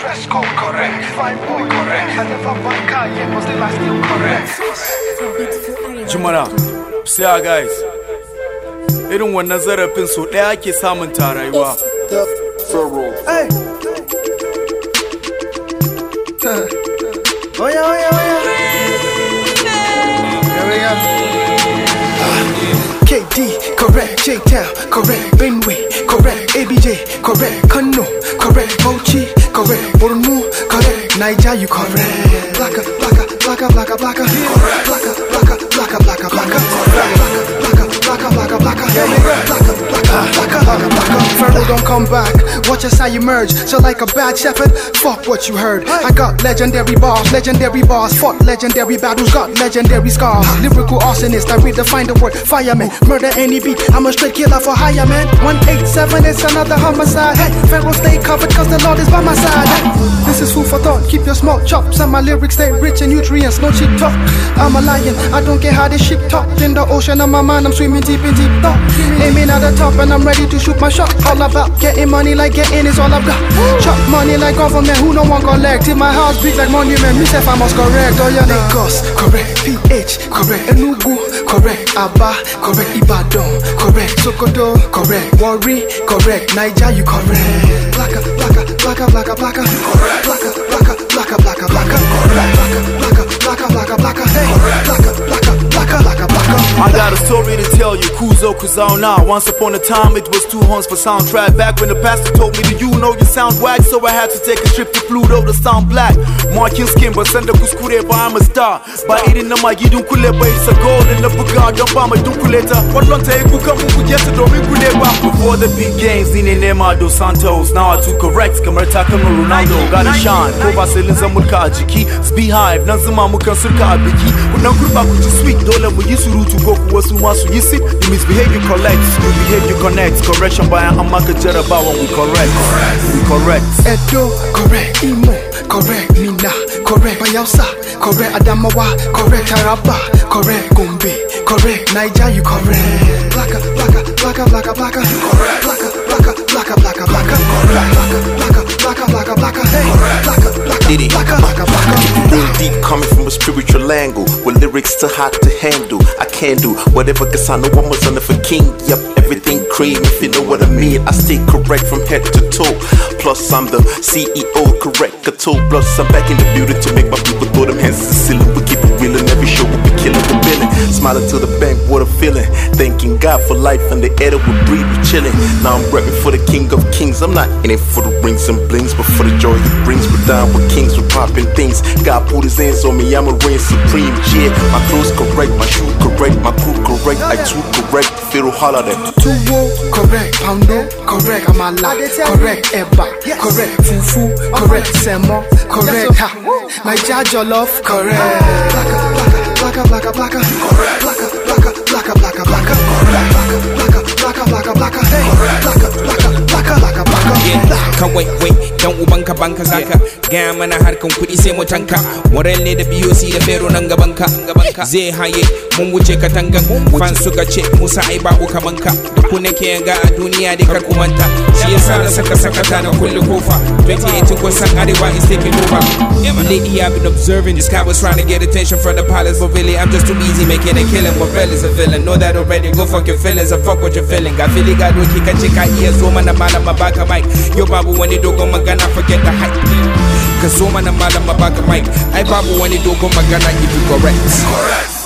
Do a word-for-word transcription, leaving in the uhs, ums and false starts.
fresco, correct. Fine boy, correct. I never buy car yet, but still I still correct. Jumana, sai guys. Irin wannan zarafin so ɗaya ake samun ta rayuwa. Hey. Oh yeah, oh yeah, oh yeah. Here we go. K D, correct. J-Town, correct. Benway, correct. A B J, correct. Kano, correct. Bauchi, correct. Borno, correct. Niger, you correct. Blacka, blacka, blacka, blacka, blacka. Blacka, blacka, blacka, blacka, blacka. Blacka, blacka, blacka, blacka, blacka. Blacka, blacka, blacka, blacka. Pharaoh don't come back. Watch us how you merge. So like a bad shepherd, fuck what you heard. I got legendary bars, legendary bars. Fought legendary battles, got legendary scars. Lyrical arsonist, I redefine the word fireman. Murder any beat, I'm a straight killer for hire, man. one eighty-seven is another homicide. Hey, Pharaoh stay covered cause the Lord is by my side. Hey, this is food for thought, keep your small chops. And my lyrics stay rich in nutrients, no cheap talk. I'm a lion, I don't care how this shit talk. In the ocean of my mind, I'm swimming deep in deep thought. Aiming at the top and I'm ready to shoot my shot. All about getting money like getting is all I've got. Chop money like government, who no one gon' leg. Till my house big like monument, me say I must correct. Oh yeah, Lagos, correct. P H, correct. Enugu, correct. Aba, correct. Ibadan, correct. Sokoto, correct. Warri, correct. Niger, you correct. Blacka, blacka, blacka, blacka, blacka. Blacka, blacka, blacka, blacka, blacka. Blacka, blacka, blacka, blacka, blacka. Hey, blacka, blacka, blacka, blacka, blacka. I got a story to tell you, Kuzo Kuzauna. Once upon a time it was two horns for soundtrack. Back when the pastor told me that you know you sound whack, so I had to take a trip to Pluto to sound black. Marking skin but send the kuskure but I'm a star. By eating the magi dunkule but it's a gold in the buga. Don't buy my dunkuleta. What long take kuka muku get to dominkuleba. Before the big games, Nine Nema dos Santos. Now I took correct, Kamerta Kama Ronaldo. Gotta shine, Kova Selinza Mulka Ajiki. Beehive, Nanzuma Muka Surka Abiki. Unangruba Kuchi sweet, Dola Muyisuru to go Wasumasu Yisi. You misbehave, you collect. You behave, you connect. Correction by Amaka Jeraba when we correct. We correct. Edo, correct. Imo, correct. Mina, correct. Bayelsa, correct. Adamawa, correct. Taraba, correct. Gombe, correct. Niger, you correct. Blacka, blacka, blacka, blacka, blacka. Correct. Blacka, blacka, blacka, blacka, blacka. Correct. Blacka, blacka, blacka, blacka, blacka. Hey, blacka, blacka, blacka, blacka, blacka. Real deep coming from a spiritual angle. With lyrics too hard to handle. I can't do whatever cause I know I'm a son of a king. Yup, everything cream if you know what I mean. I stay correct from head to toe. Plus I'm the C E O, correct a toe. Plus I'm back in the building to make my people throw them hands to the ceiling. We keep it real and every show we'll be killing the villain. Smiling to the bank, what a feeling. Thanking God for life and the air that we breathe, we chilling. Now I'm repping for the king of kings. I'm not in it for the rings and blings, but for the joy it brings. We're down with kings, we're popping things. God put his hands on me, I'ma reign supreme. Yeah, my clothes correct, my shoe correct, my crew correct, I too correct. Feel holiday. Tuwo, correct. Poundo, correct. Amala, correct. Eba, correct. Fufu, correct. Semo, correct. Ha, my jollof, correct. Blacka, blacka, blacka, blacka. Blacka, blacka, blacka, blacka, blacka. Blacka, blacka, blacka, blacka. Hey, blacka, blacka, blacka, blacka, blacka. Yeah, kan wait, wait. Dan ubanka banka zaka. Gaya mana harkan kuɗi sai mu tanka. Morel ne da B O C da Fero nan gabanka. Zai haye mun wuce katangan. Fan suka ce Musa ai babu kamanka. Da ku nake yanga a duniya dai kar ku manta. Shi yasa na saka sakata na kulle kofa. twenty eighteen kun san Arewa is taking over. Lately I've been observing this guy was trying to get attention from the palace, but really I'm just too easy making a killing. Morel is a villain, know that already. Go fuck your feelings and fuck what you're feeling. Got feeling got doki ka chika iya zo mana malama baka mic. Yo babu wani dogon magana, forget the hype. Cause so mana malama baka mic. Ai babu wani dogon magana if you correct.